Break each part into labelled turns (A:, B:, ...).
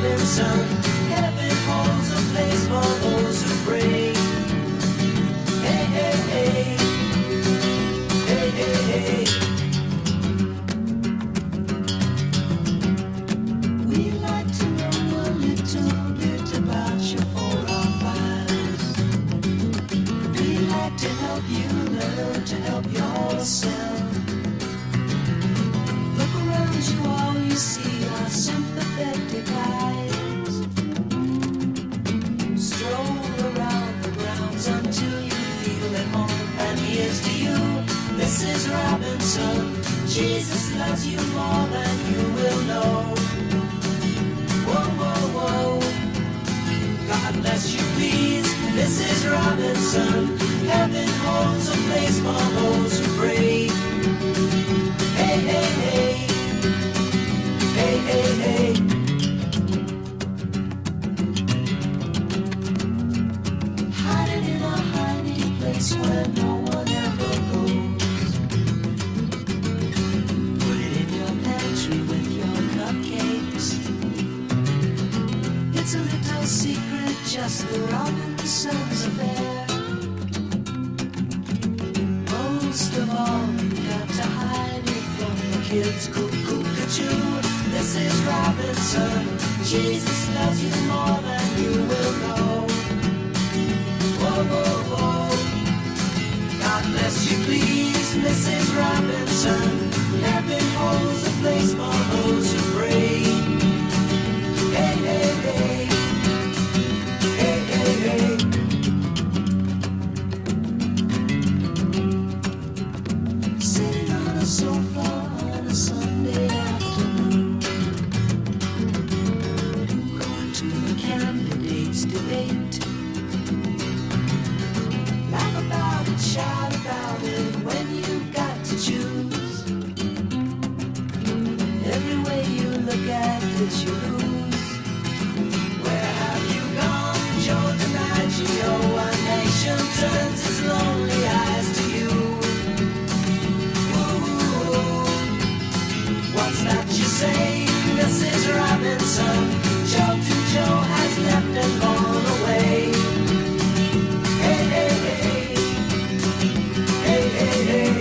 A: Robinson. Heaven holds a place for those who pray. Hey, hey, hey. Hey, hey, hey. We'd like to know a little bit about your forefathers. We'd like to help you learn to help yourself. Look around you, all you see are sympathetic eyes. Stroll around the grounds until you feel at home. And here's to you, Mrs. Robinson. Jesus loves you more than you will know. Whoa, whoa, whoa. God bless you, please, Mrs. Robinson. Heaven holds a place for those who pray. Hey, hey, hey. Hey, hey, hey. Hiding in a hiding place where no one ever goes. Put it in your pantry with your cupcakes. It's a little secret, just the Robinsons affair. Most of all, you got to hide it from the kids. Cuckoo-cuckoo, Mrs. Robinson. Jesus loves you more than you will know. Whoa, whoa, whoa. God bless you, please, Mrs. Robinson. Heaven holds a place for those who pray. Hey, hey, hey. Hey, hey, hey. Sitting on a sofa on a Sunday afternoon, going to the candidates' debate. Laugh about it, shout about it when you've got to choose. Every way you look at it, you lose. Where have you gone, Joe DiMaggio? A nation turns its lonely eyes to you. What's that you say, Mrs. Robinson? Joe to Joe has left and gone away. Hey, hey, hey. Hey, hey, hey.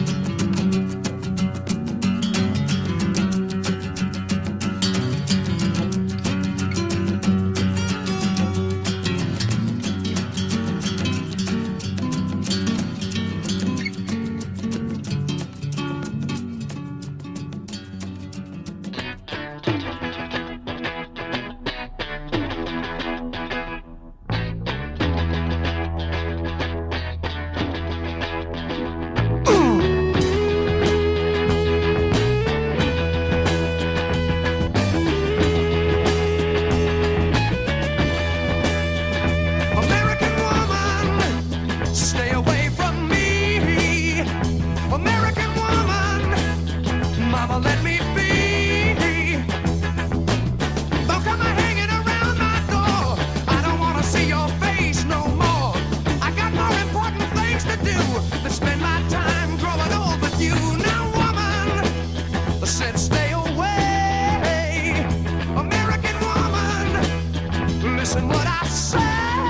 B: American woman, stay away from me. American woman, mama, let me be. Don't come hanging around my door. I don't want to see your face no more. I got more important things to do than spend my time growing old with you. Now, woman, said stay away. American woman, listen what I say.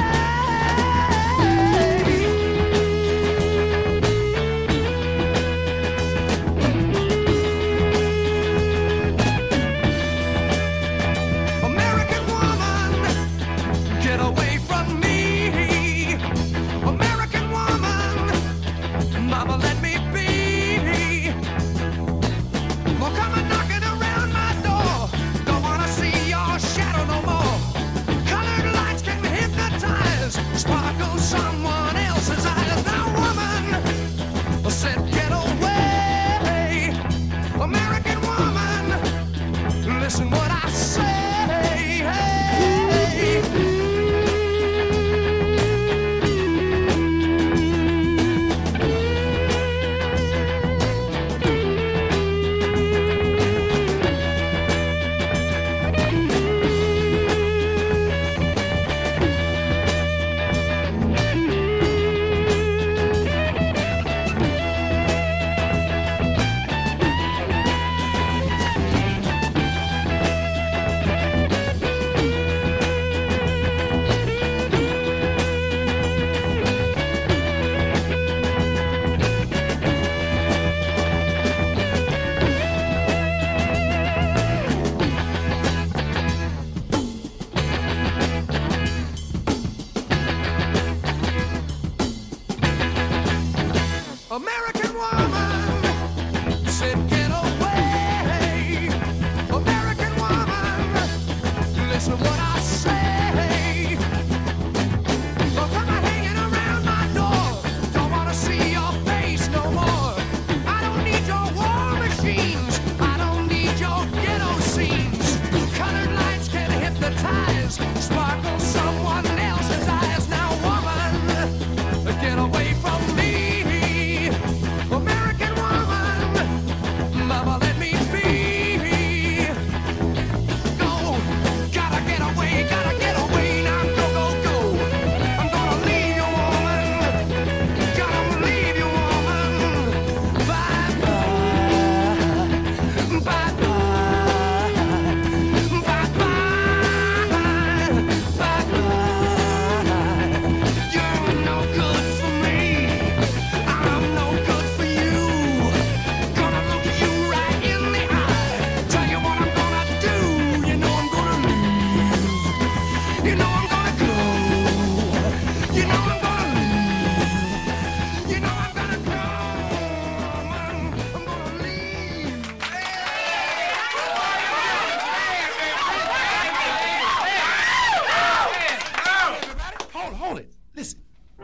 B: American woman, get away from me. American woman, mama, let me be. Well, come and knocking around my door. Don't wanna see your shadow no more. Colored lights can hypnotize, sparkle someone else's eyes. Now, woman, said get away. American woman, listen what I say. what I say. Well, come on hanging around my door. Don't wanna see your face no more. I don't need your war machines. I don't need your ghetto scenes. Colored lights can hypnotize, sparkle someone else's eyes. Now, woman, get away from me. American woman, mama, let me be. Go, gotta get away now. Go, go, go. I'm gonna leave you, woman. Gotta leave you, woman. Bye bye, bye bye, bye bye, bye bye. You're no good for me. I'm no good for you. Gonna look you right in the eye. Tell you what I'm gonna do. You know I'm gonna leave. You know I'm gonna go. You know I'm gonna leave. You know I'm gonna go. I'm gonna leave. Hold it. Listen.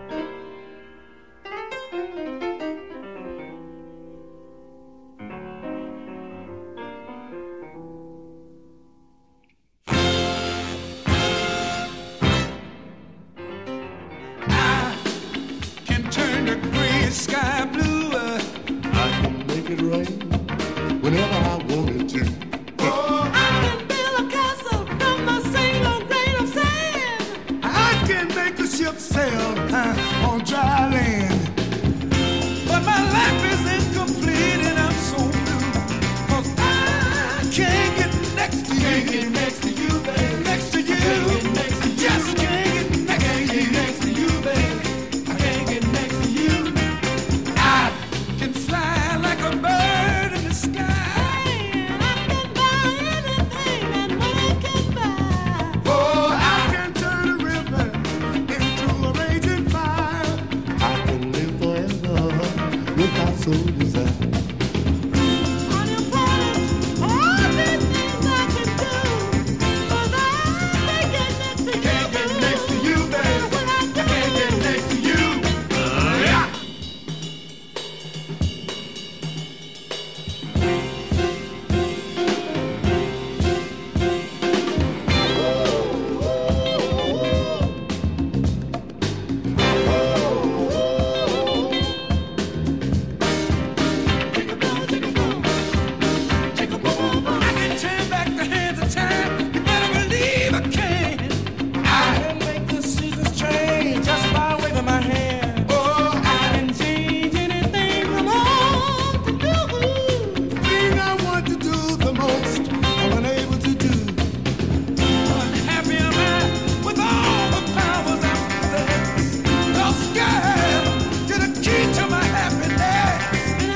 B: Can turn the gray sky blue.
C: I can make it rain whenever I wanted to.
A: I can build a castle from a single grain of sand.
B: I can make a ship sail on dry land. But my life is incomplete and I'm so blue. 'Cause I can't get next to you. Can't get next to you, baby. Next to you. Can't get next to you. Just can't get next to you. Next to you, baby. I can't get next to you. I can fly like a bird in the sky.
A: And I can buy anything that money can buy.
B: Oh, I can turn a river into a raging fire.
C: I can live forever without so desire.
A: On your planet, all these things I can do. But I can't get next to you.
B: Can't get next to you, baby.
A: What I do.
B: Can't get next to you. Yeah. I can turn back the hands of time. You better believe I can. I can make the seasons change just by waving my hand. Oh, I can change anything from home to do. The thing I want to do the most, I'm unable to do. Unhappy am I with all the powers I possess. No scared, you're the key to my happiness.
A: And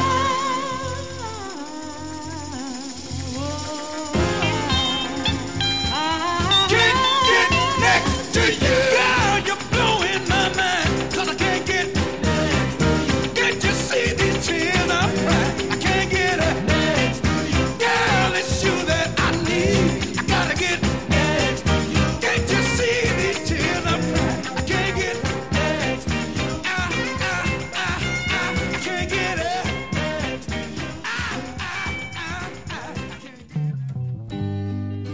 B: Can't get next to you. Girl, you're blowing my mind. 'Cause I can't get next to you. Can't you see these tears I cry? I can't get next to you. Girl, it's you that I need. I gotta get next to you. Can't you see these tears I cry? I can't get next to you. I can't get next to you. I can't.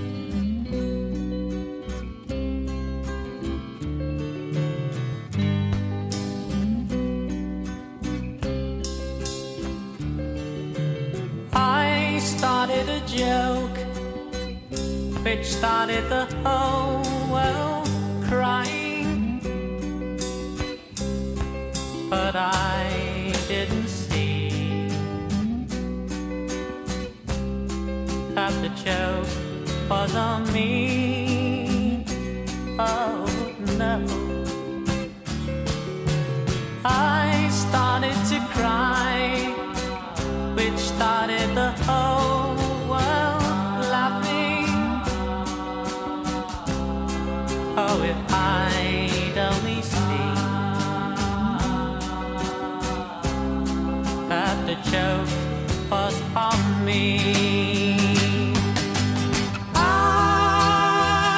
D: I started a joke which started the whole world crying, but I didn't see that the joke was on me. Oh no, I started to cry, which started the whole world laughing. Oh, if I'd only seen that the joke was on me. I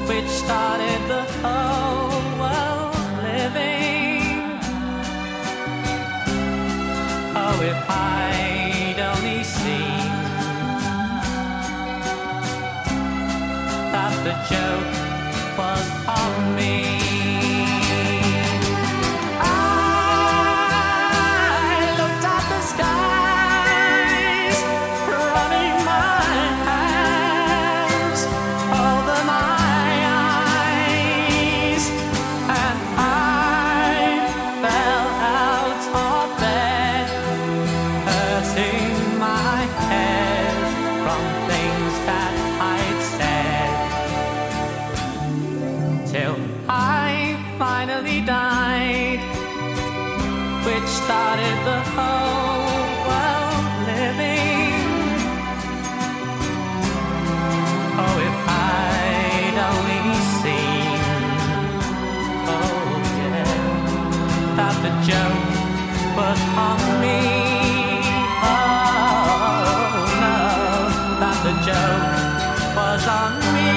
D: which started the whole world living. Oh, if I'd only seen that the joke was on me. Started the whole world living. Oh, if I'd only seen, oh yeah, that the joke was on me. Oh no, that the joke was on me.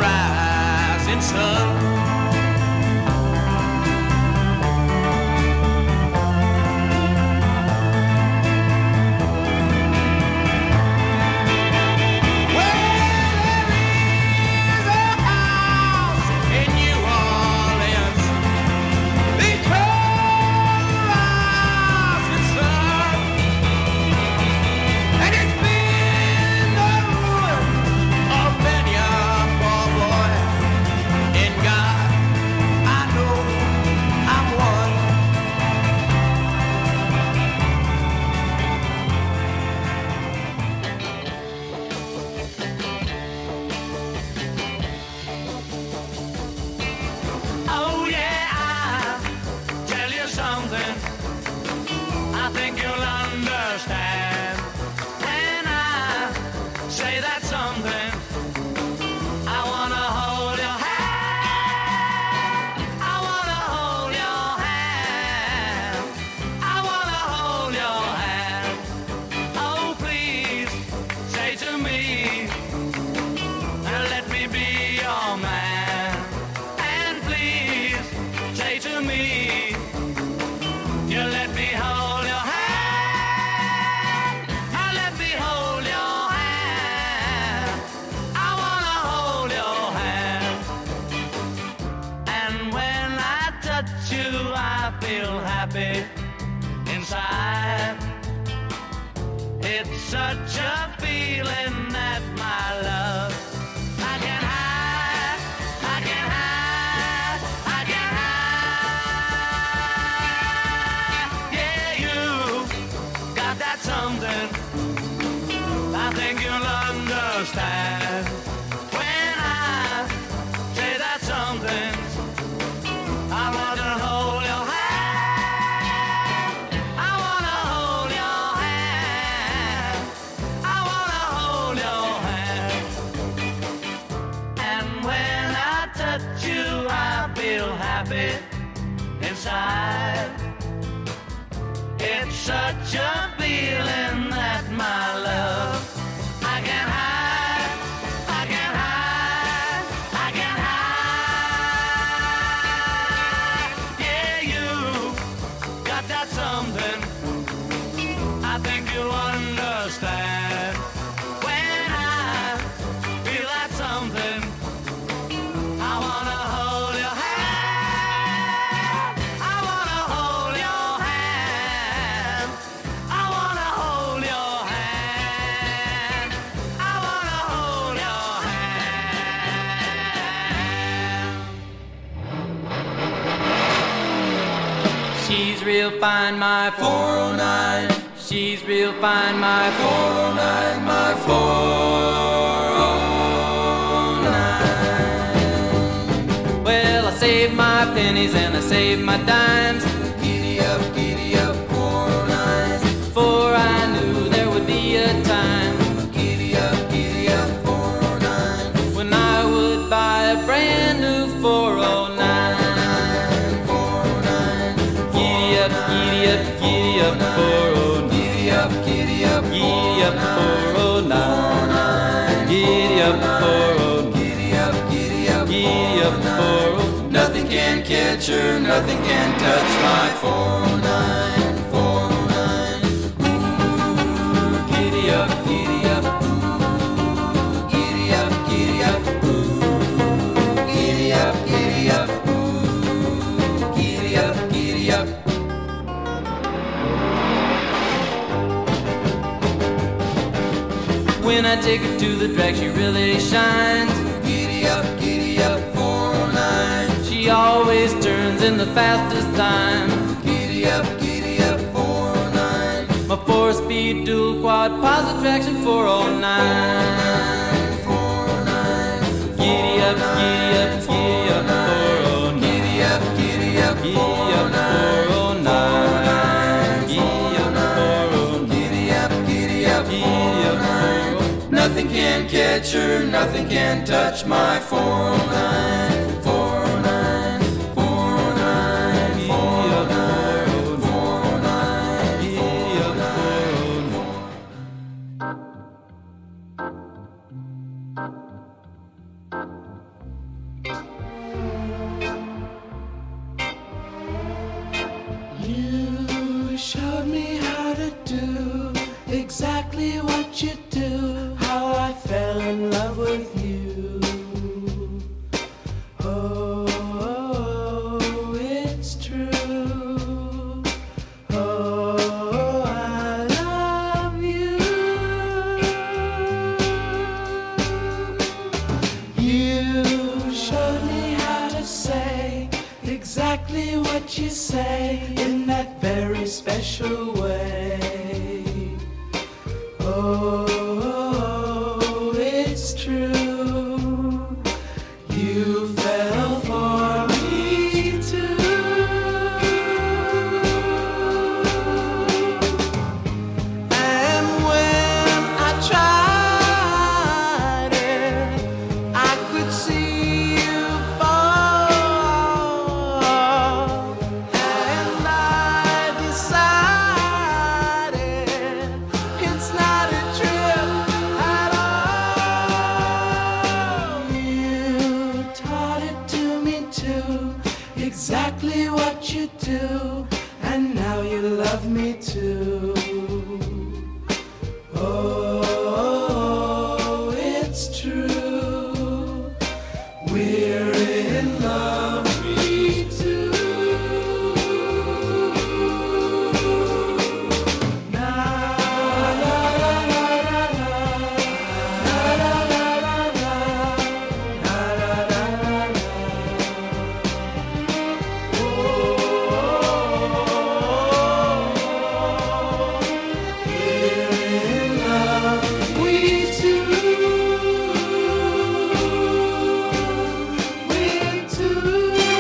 B: rising sun. Inside, it's such a feeling that my love I can hide, I can hide, I can hide. Yeah, you got that something I think you'll understand when I say that something. I want to hold your hand. Happy inside, it's such a feeling that my love I can hide, I can hide, I can hide. Yeah, you got that something I think you'll understand when I feel that something. I wanna hold your hand.
D: She's real fine, my 409. She's real fine, my 409, my 409. Well, I saved my pennies and I saved my dimes. Giddy up, 409. For I knew there would be a time. Giddy up, 409. When I would buy a brand new 409. Giddy up, 409. Giddy up, 409. Giddy up, 409. Giddy up, 409. Nothing can catch her, nothing can touch my 409, 409. Ooh, giddy up, ooh, giddy up, ooh, giddy up, ooh, giddy up. When I take her to the drag, she really shines. Giddy up, 409. She always turns in the fastest time. Giddy up, 409. My 4-speed dual quad positive traction 409. 409. Giddy up, 409. Giddy up, 409. Giddy up, 409. Giddy up, 409. Nothing can catch her, nothing can touch my 409, 409, 409, 409, 409, 409.
A: what you say in that very special way. Oh, it's true. You fell for me too. And when I tried it, I could see you fall. And I decided it's not a trip at all. You taught it to me too, exactly what you do, and now you love me too. Oh, it's true. We're in love, me too. Na la la la la la, na la la la la, na la la la la. Oh, we're in love, we too. We're two.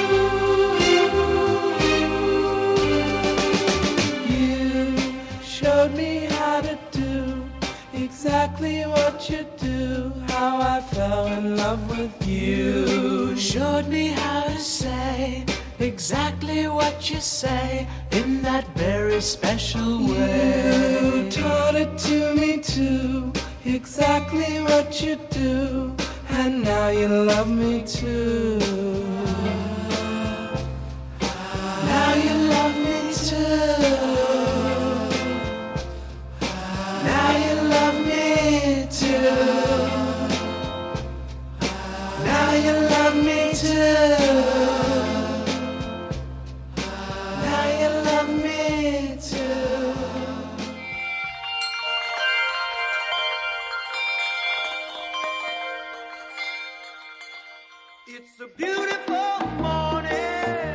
A: You showed me how to do exactly what you do, how I fell in love with you. Showed me how to say exactly what you say in that very special way. You taught it to me too, exactly what you do, and now you love me too. Now you love me too. Now you love me too. Now you love me too. Now you love me too.
B: It's a beautiful morning.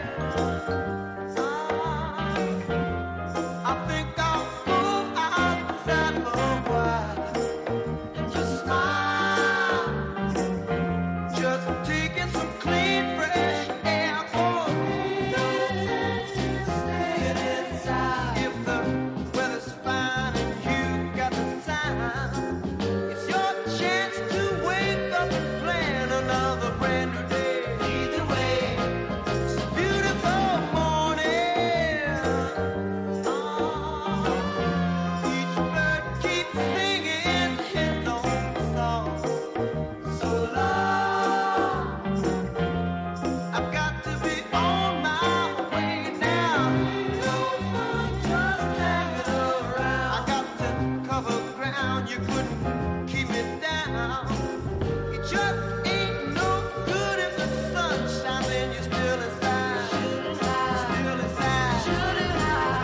B: I think I'll go outside for a while and just smile. Just taking some clean, fresh air for me. Staying inside. If the weather's fine and you got the time, it's your chance to wake up and plan another brand new day. Either way, it's a beautiful morning. Each bird keeps singing his own song. So long, I've got to be on my way now. No fun just hanging around. I got to cover ground, you couldn't keep it down. It just ain't no good if the sun shines and you're still inside. Still inside. Still inside. Still inside.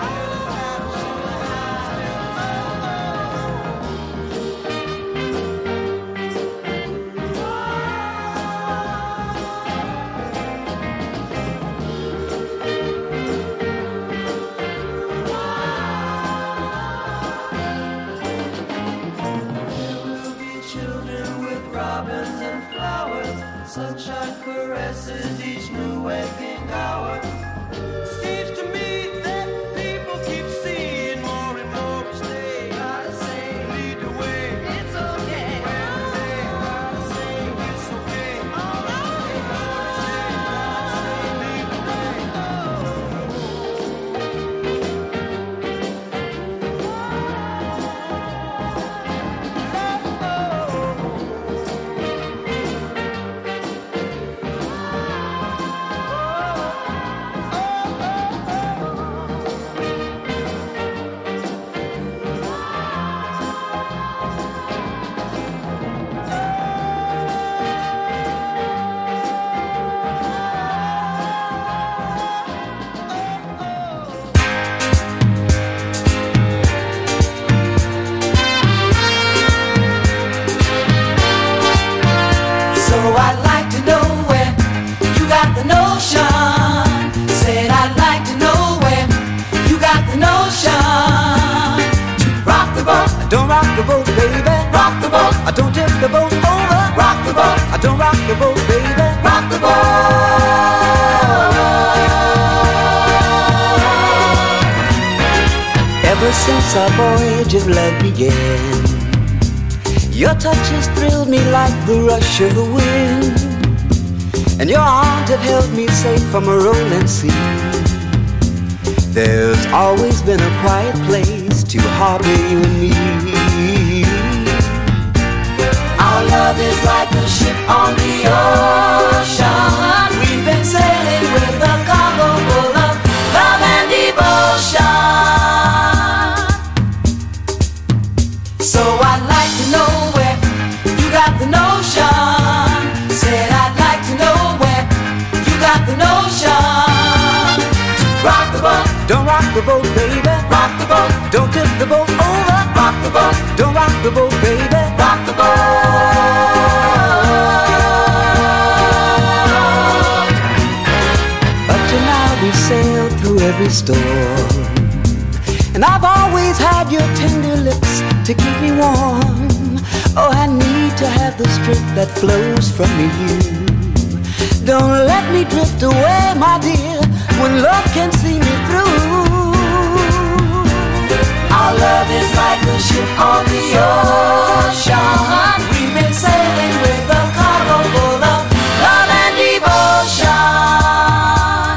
B: There will be children with robins and flowers, sunshine caresses each new waking hour. Seems to me that people keep seeing more and more each day. Gotta say, lead the way. It's okay. Gotta say, it's okay. All right. Gotta say, lead the way. Oh.
E: baby.
A: Rock the boat.
E: Don't tip the boat over.
A: Rock the boat.
E: Don't rock the boat, baby.
A: Rock the boat.
E: Ever since our voyage of love began, your touch has thrilled me like the rush of the wind, and your arms have held me safe from a rolling sea. There's always been a quiet place to harbor you and me.
A: Our love is like a ship on the ocean. We've been sailing with a cargo full of love and devotion. So I'd like to know where you got the notion. Said I'd like to know where you got the notion. Rock the boat.
E: Don't rock the boat, baby.
A: Rock the boat.
E: Don't tip the boat over.
A: Rock the boat.
E: Don't rock the boat, baby.
A: Rock the boat.
E: Up to now we sailed through every storm, and I've always had your tender lips to keep me warm. Oh, I need to have the strength that flows from you. Don't let me drift away, my dear, when love can see me through.
A: Our love is like a ship on the ocean. We've been sailing with a cargo full of love and devotion.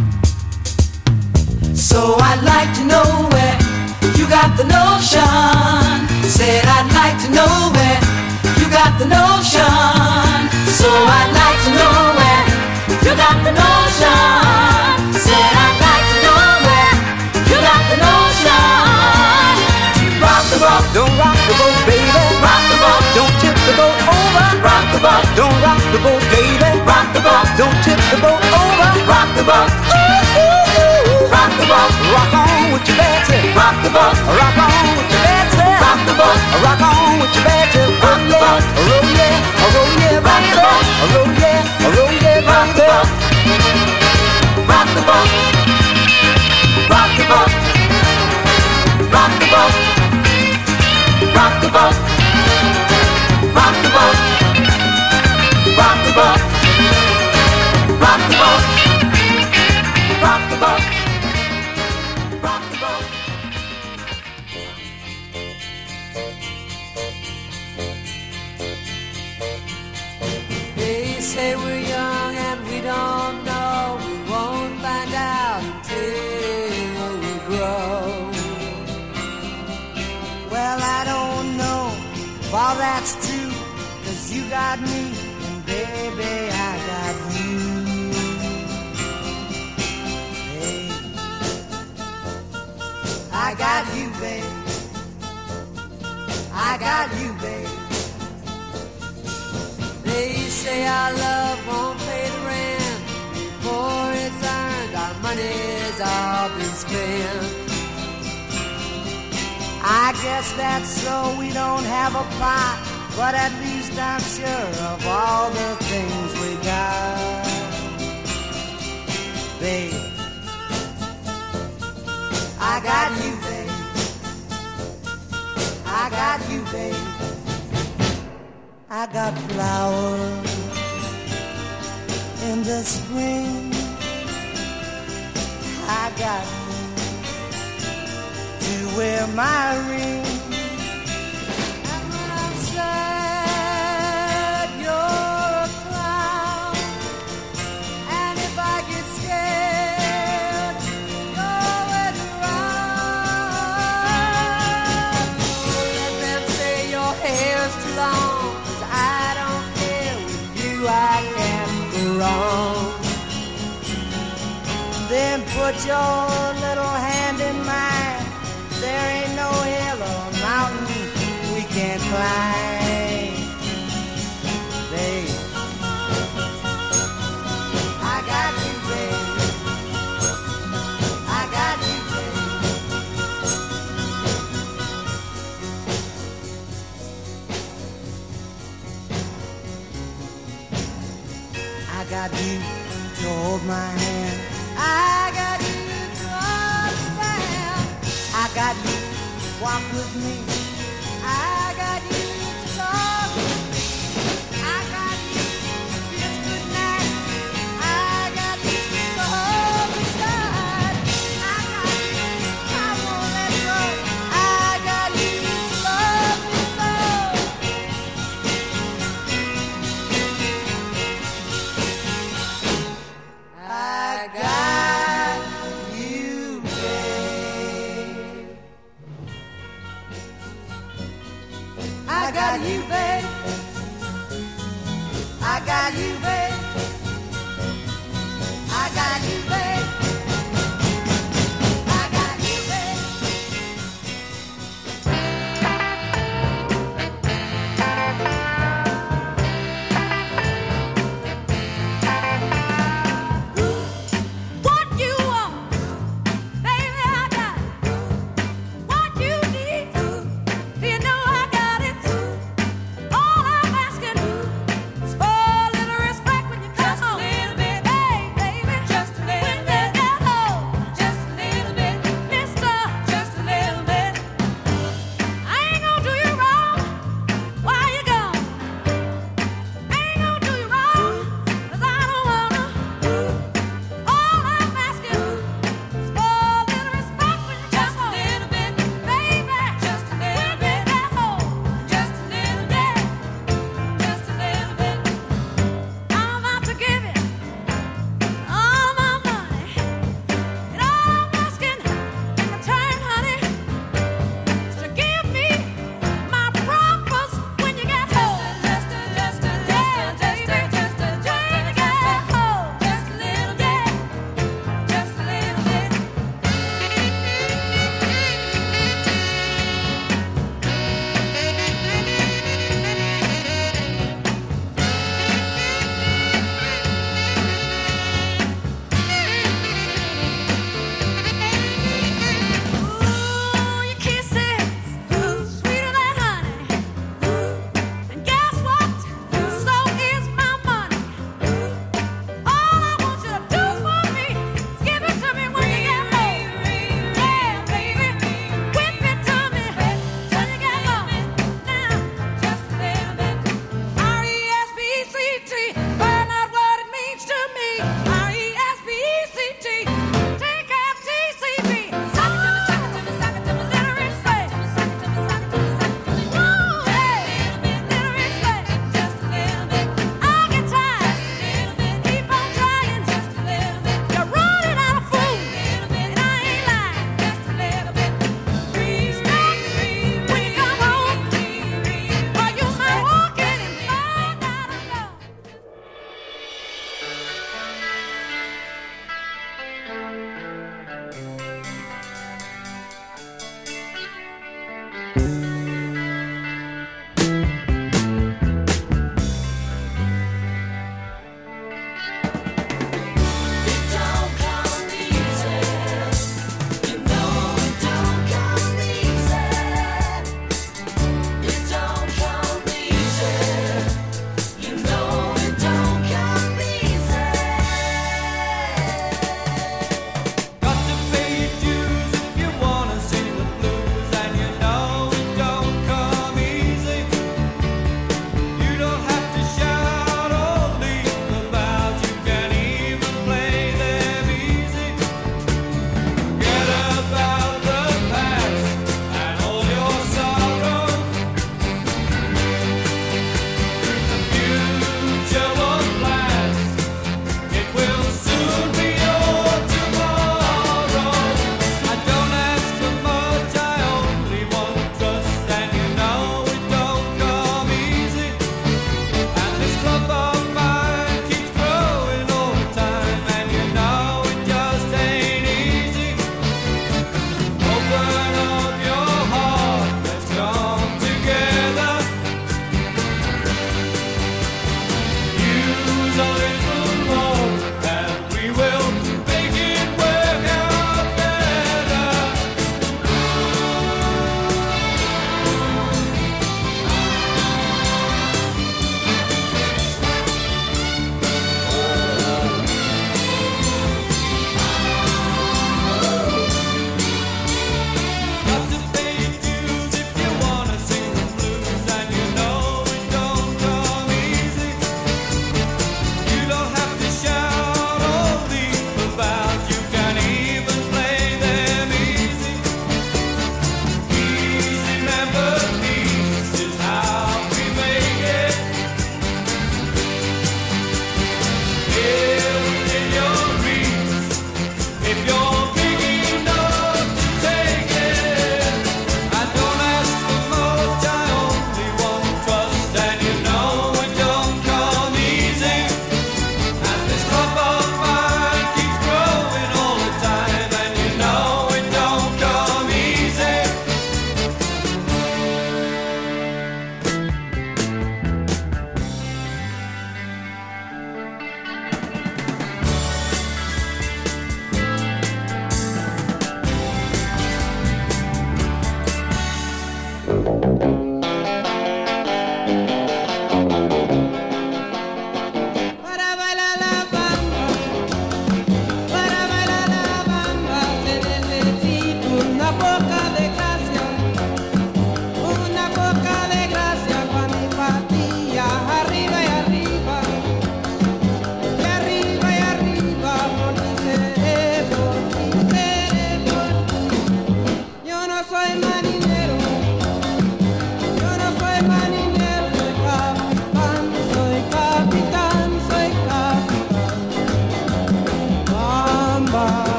A: So I'd like to know where you got the notion. Said I'd like to know where you got the notion. So I'd like to know where you got the notion. Said I'd like to know where you got the notion. Rock the boat.
E: Don't rock the boat, baby.
A: Rock the boat.
E: Don't tip the boat over.
A: Rock the boat.
E: Don't rock the boat, baby.
A: Rock the boat.
E: Don't tip the boat over.
A: Rock the boat.
E: Ooh, ooh, ooh.
A: Rock the boat.
E: Rock on with your Betsy.
A: Rock the boat.
E: Rock on with your Betsy.
A: Rock the boat.
E: Rock on with your Betsy.
A: Rock the boat.
E: Roll yeah, roll yeah,
A: Rock the boat.
E: roll yeah, roll yeah,
A: Rock the boat. Rock the boat. Rock the boat. Rock the boat. Rock the boat. Rock the boat. Rock the boat. Rock the boat. Rock the boat. Rock the boat.
D: They say we're young and we don't know. We won't find out until we grow.
F: Well, I don't know if all that's true, 'cause you got me, and baby, I got you. Hey, I got you, babe. I got you, babe.
D: They say our love won't pay the rent before it's earned. Our money's all been spent.
F: I guess that's so we don't have a pot, but at least I'm sure of all the things we got. Babe, I got you, babe. I got you, babe. I got flowers in the spring. I got you to wear my ring.
D: And when I'm sad, you're a clown. And if I get scared, you're always around. So let them say your hair's too long, 'cause I don't care. With you I can't go wrong.
F: Then put your little hand in mine. There ain't no hill or mountain we can't climb. Babe, I got you, babe. I got you, babe. I got you to hold my hand. I got you to understand. I got you, walk with me. I got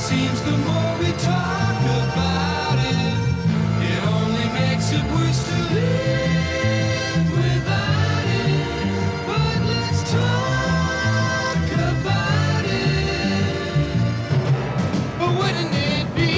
B: seems the more we talk about it, it only makes it worse to live without it. But let's talk about it. But wouldn't it be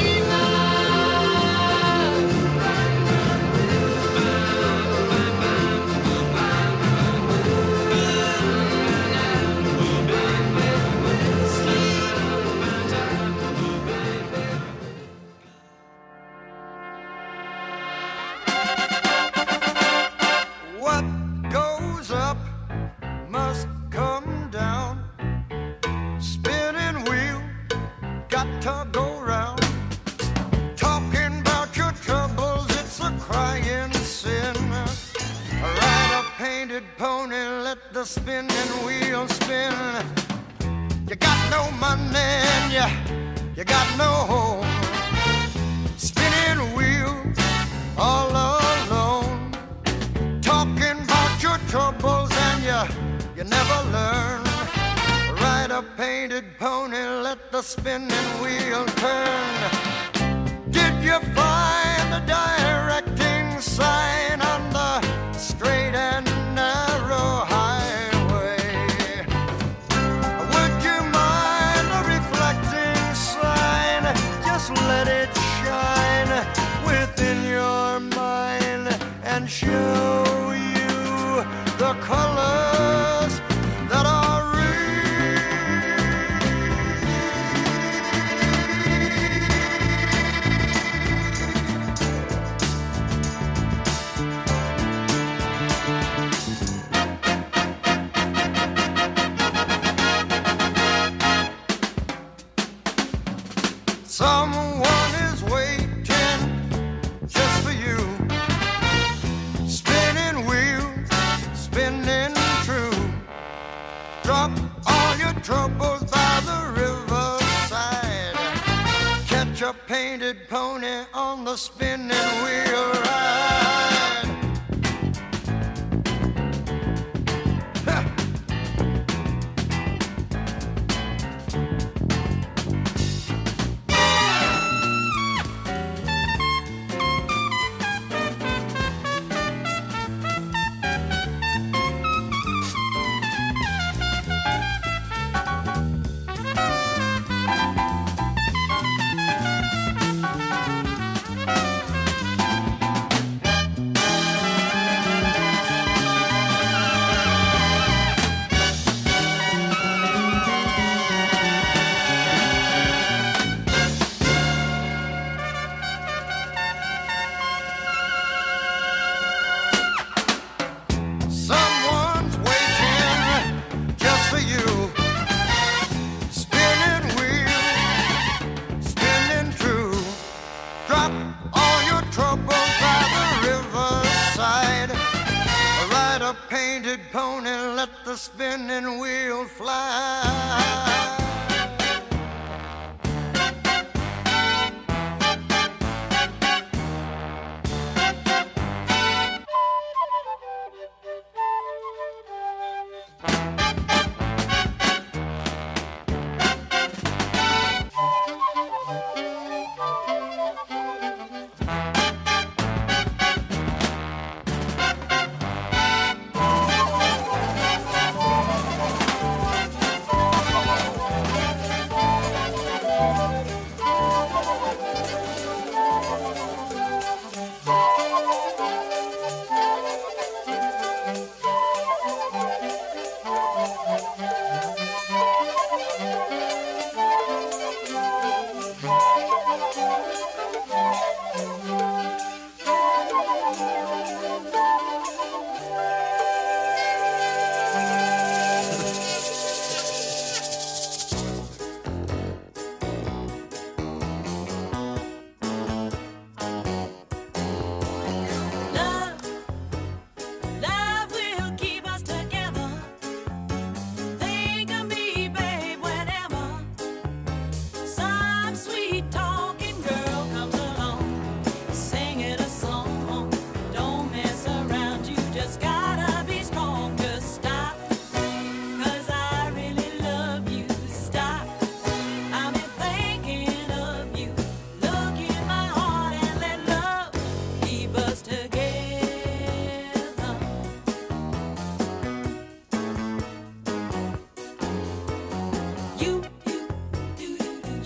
G: What goes up must come down. Spinning wheel, got to go round. Talking about your troubles, it's a crying sin. Ride a painted pony, let the spinning wheel spin. You got no money and you got no home. Spinning wheel, all alone. Talking about your troubles and you never learn. Ride a painted pony, let the spinning wheel turn. Did you find the directing sign on the straight and narrow highway? Would you mind a reflecting sign? Just let it shine within your mind and show you the colors that are real. Someone is waiting just for you. Spinning wheel, spinning true. Drop all your troubles by the riverside. Catch a painted pony on the spinning wheel ride. Ha! Someone's waiting just for you. Spinning wheel, spinning true. Drop all your troubles by the riverside. Ride a painted pony, let the spinning wheel fly.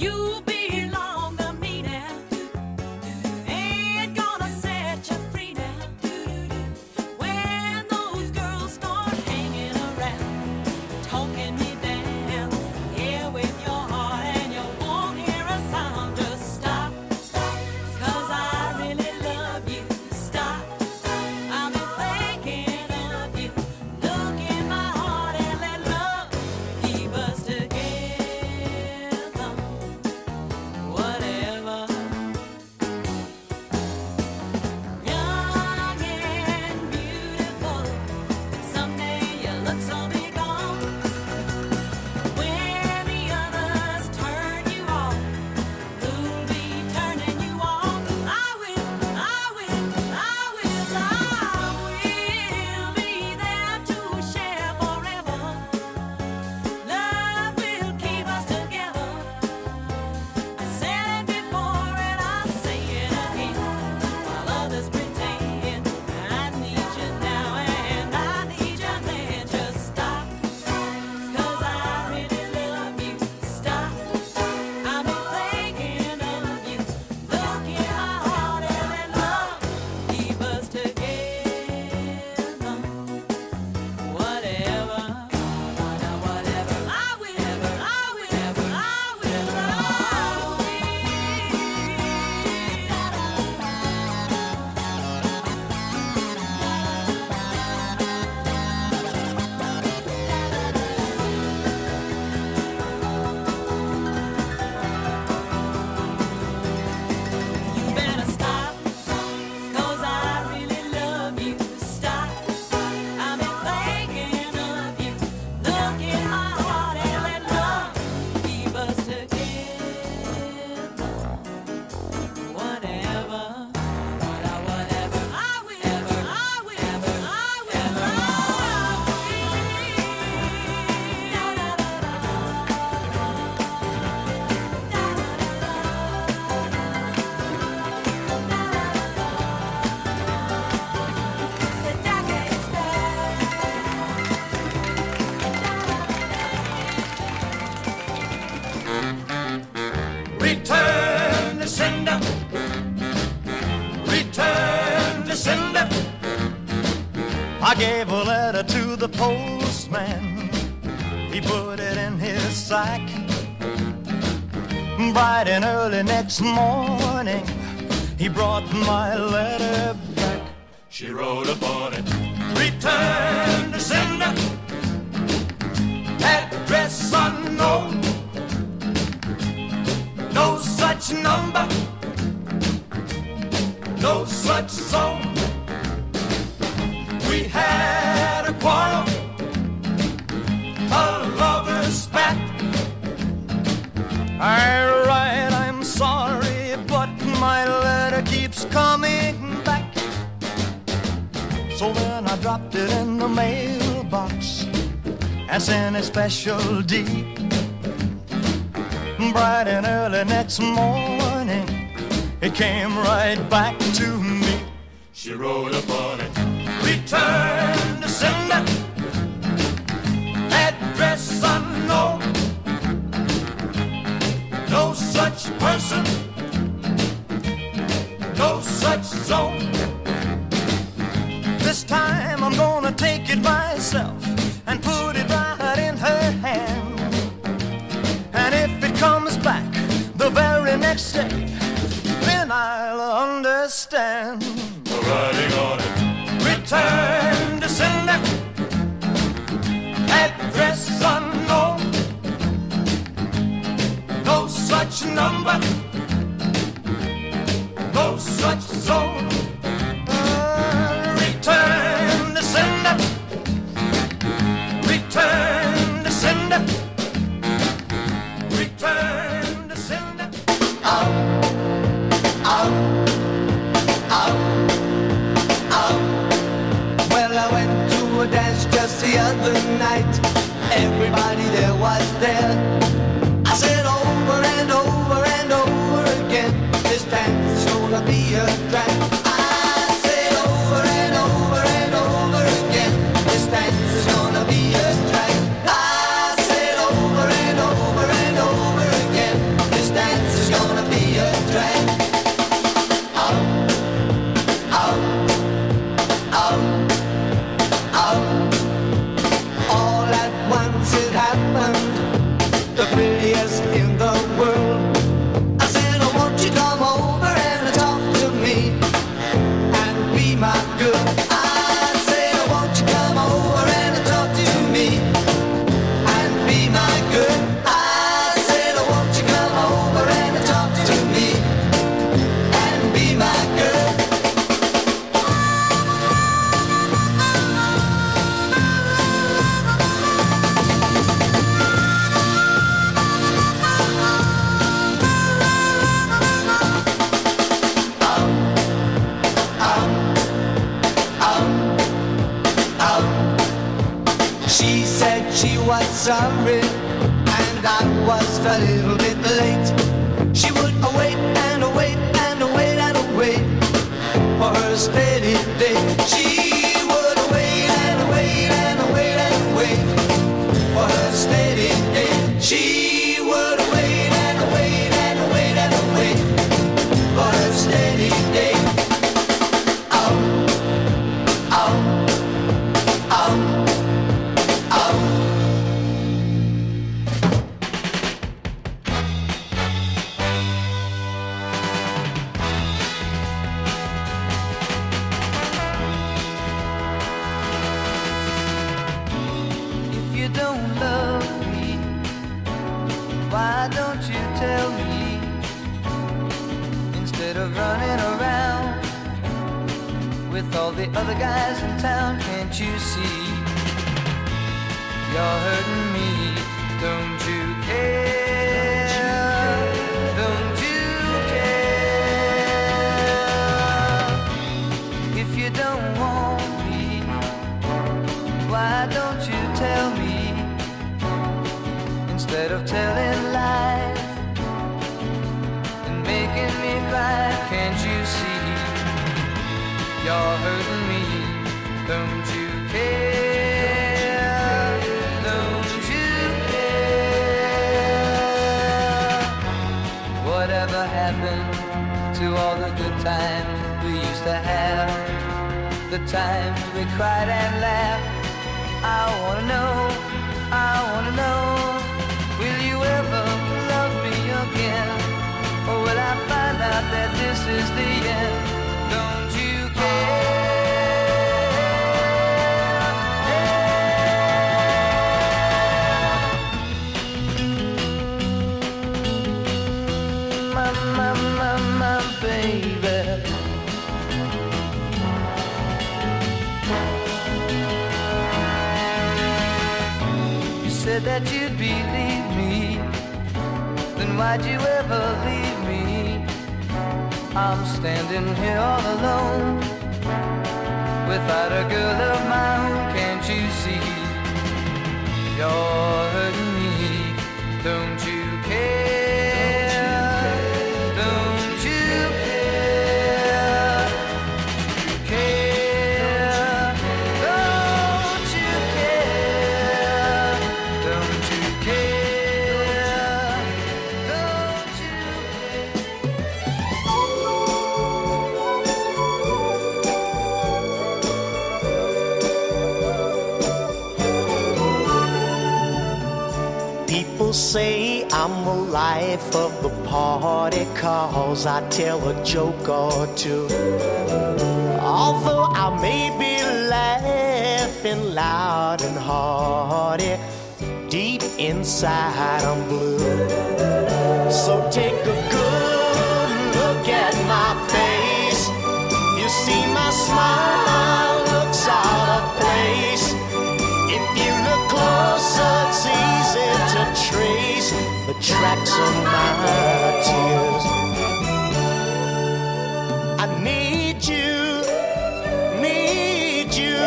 G: Return to sender. Return to sender. I gave a letter to the postman. He put it in his sack. Bright and early next morning, he brought my letter back. She wrote upon it, return to sender. Address unknown. No such number, no such zone. We had a quarrel, a lover's spat. Alright, I'm sorry, but my letter keeps coming back. So then I dropped it in the mailbox and sent a special deed. Bright and early next morning, it came right back to me. She wrote upon it, return to sender. Address unknown. No such person, no such zone. This time I'm gonna take it myself and put it right in her hand. And if it comes back the very next day, then I'll understand. The writing on it, return to sender. Address unknown. No such number, no such zone. Return to sender. Return to sender. Return to sender. Out, out, out, out. Well, I went to a dance just the other night. Everybody there was there. I said over and over and over again, this dance is gonna be a drag.
F: sorry, and I was a little bit late. She would wait and wait and wait and wait for her steady day. She would wait and wait and wait and wait for her steady day. She would wait and wait and wait and wait for her steady day. Oh, oh, oh, oh. If you don't love me, why don't you tell me? Instead of running around with all the other guys in town, can't you see? You're hurting me, don't you care? Don't you care? If you don't want me, why don't you tell me? Instead of telling lies and making me cry, can't you see? You're hurting me, don't you care? Don't you care? Whatever happened to all the good times we used to have? The times we cried and laughed. I wanna know, will you ever love me again? Or will I find out that this is the end? Don't you my baby. You said that you'd believe me, then why'd you ever leave me? I'm standing here all alone, without a girl of my own, can't you see? You're hurting me, don't you care? Don't you care? Care? Don't you care? Don't you care? Don't you
G: People say I'm the life of the party 'cause I tell a joke or two. Although I may be laughing loud and hearty, deep inside I'm blue. So take a good look at my face. You see my smile looks out of place. If you look closer, it's easy to trace the tracks of my tears. I need you, need you.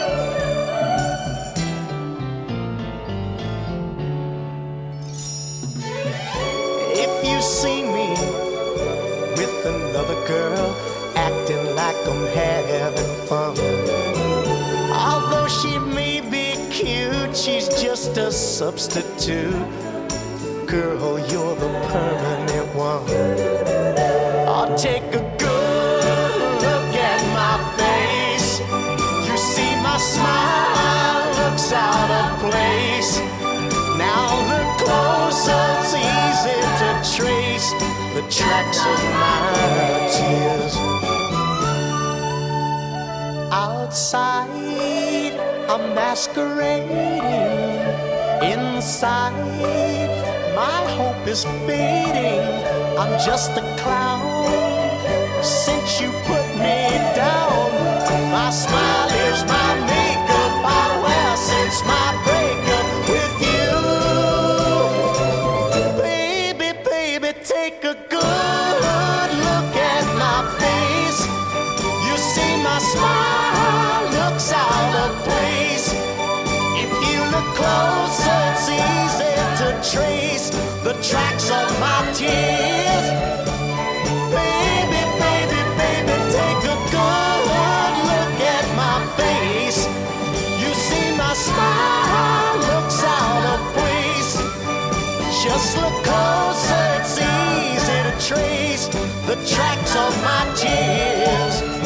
G: If you see me with another girl, acting like I'm having fun, although she may be cute, she's just a substitute. Girl, you're the permanent one. I'll take a good look at my face. You see my smile looks out of place. Now look closer, it's easy to trace the tracks of my tears. Outside, I'm masquerading. Inside, my hope is fading. I'm just a clown since you put me down. My smile is my makeup I wear since my breakup with you. Baby, baby, take a good look at my face. You see my smile looks out of place. If you look closer, it's tears. Baby, baby, baby, take a good look at my face. You see my smile looks out of place. Just look closer, it's easy to trace the tracks of my tears.